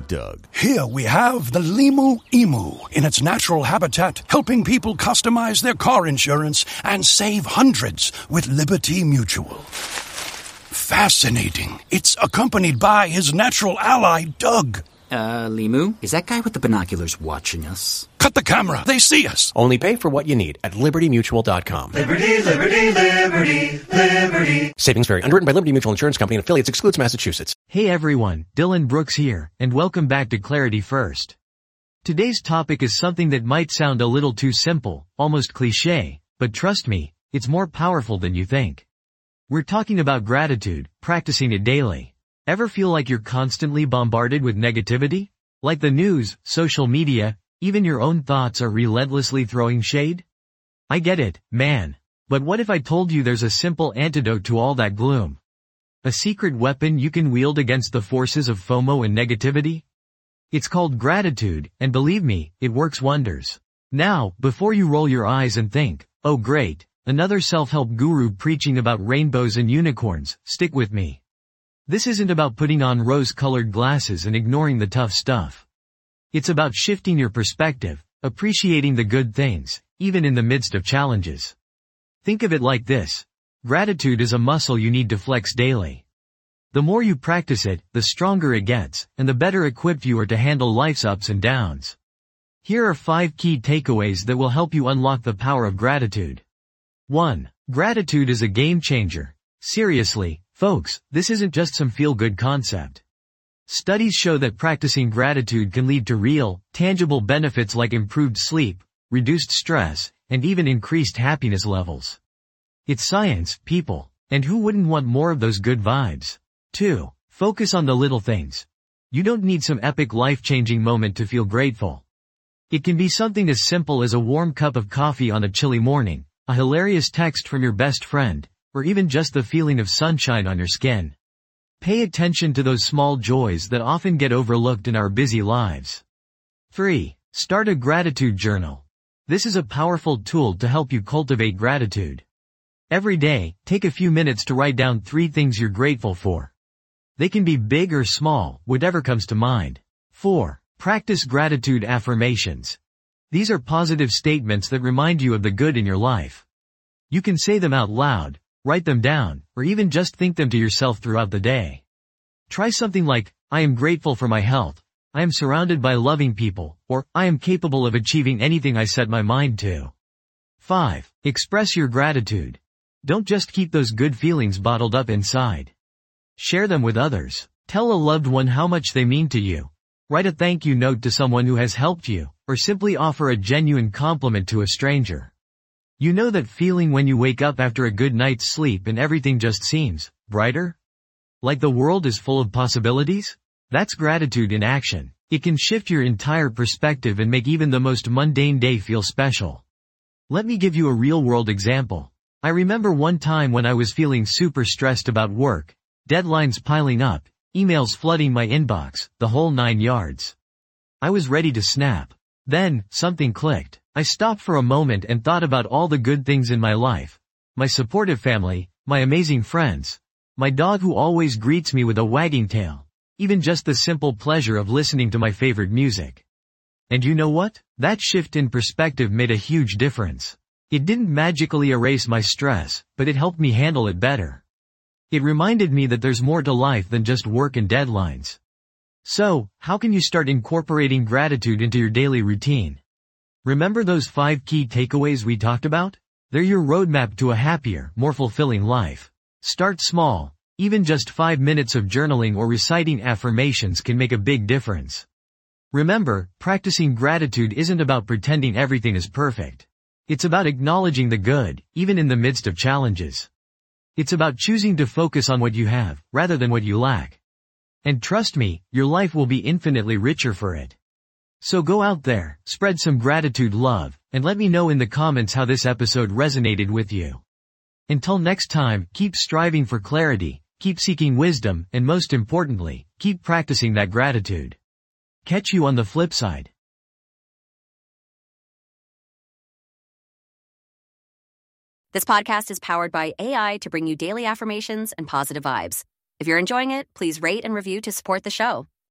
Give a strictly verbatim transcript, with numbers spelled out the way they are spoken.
Doug. Here we have the Limu Emu in its natural habitat, helping people customize their car insurance and save hundreds with Liberty Mutual. Fascinating. It's accompanied by his natural ally, Doug. Uh, Limu, is that guy with the binoculars watching us? Cut the camera. They see us. Only pay for what you need at liberty mutual dot com. Liberty, liberty, liberty, liberty. Savings vary. Underwritten by Liberty Mutual Insurance Company and affiliates. Excludes Massachusetts. Hey everyone, Dylan Brooks here, and welcome back to Clarity First. Today's topic is something that might sound a little too simple, almost cliché, but trust me, it's more powerful than you think. We're talking about gratitude, practicing it daily. Ever feel like you're constantly bombarded with negativity? Like the news, social media, even your own thoughts are relentlessly throwing shade? I get it, man. But what if I told you there's a simple antidote to all that gloom? A secret weapon you can wield against the forces of FOMO and negativity? It's called gratitude, and believe me, it works wonders. Now, before you roll your eyes and think, oh great, another self-help guru preaching about rainbows and unicorns, stick with me. This isn't about putting on rose-colored glasses and ignoring the tough stuff. It's about shifting your perspective, appreciating the good things, even in the midst of challenges. Think of it like this. Gratitude is a muscle you need to flex daily. The more you practice it, the stronger it gets, and the better equipped you are to handle life's ups and downs. Here are five key takeaways that will help you unlock the power of gratitude. one. Gratitude is a game changer. Seriously, folks, this isn't just some feel-good concept. Studies show that practicing gratitude can lead to real, tangible benefits like improved sleep, reduced stress, and even increased happiness levels. It's science, people, and who wouldn't want more of those good vibes? two. Focus on the little things. You don't need some epic life-changing moment to feel grateful. It can be something as simple as a warm cup of coffee on a chilly morning, a hilarious text from your best friend, or even just the feeling of sunshine on your skin. Pay attention to those small joys that often get overlooked in our busy lives. three. Start a gratitude journal. This is a powerful tool to help you cultivate gratitude. Every day, take a few minutes to write down three things you're grateful for. They can be big or small, whatever comes to mind. four. Practice gratitude affirmations. These are positive statements that remind you of the good in your life. You can say them out loud, write them down, or even just think them to yourself throughout the day. Try something like, I am grateful for my health, I am surrounded by loving people, or I am capable of achieving anything I set my mind to. five. Express your gratitude. Don't just keep those good feelings bottled up inside. Share them with others. Tell a loved one how much they mean to you. Write a thank you note to someone who has helped you, or simply offer a genuine compliment to a stranger. You know that feeling when you wake up after a good night's sleep and everything just seems brighter? Like the world is full of possibilities? That's gratitude in action. It can shift your entire perspective and make even the most mundane day feel special. Let me give you a real-world example. I remember one time when I was feeling super stressed about work, deadlines piling up, emails flooding my inbox, the whole nine yards. I was ready to snap. Then, something clicked. I stopped for a moment and thought about all the good things in my life. My supportive family, my amazing friends, my dog who always greets me with a wagging tail, even just the simple pleasure of listening to my favorite music. And you know what? That shift in perspective made a huge difference. It didn't magically erase my stress, but it helped me handle it better. It reminded me that there's more to life than just work and deadlines. So, how can you start incorporating gratitude into your daily routine? Remember those five key takeaways we talked about? They're your roadmap to a happier, more fulfilling life. Start small. Even just five minutes of journaling or reciting affirmations can make a big difference. Remember, practicing gratitude isn't about pretending everything is perfect. It's about acknowledging the good, even in the midst of challenges. It's about choosing to focus on what you have, rather than what you lack. And trust me, your life will be infinitely richer for it. So go out there, spread some gratitude love, and let me know in the comments how this episode resonated with you. Until next time, keep striving for clarity, keep seeking wisdom, and most importantly, keep practicing that gratitude. Catch you on the flip side. This podcast is powered by A I to bring you daily affirmations and positive vibes. If you're enjoying it, please rate and review to support the show.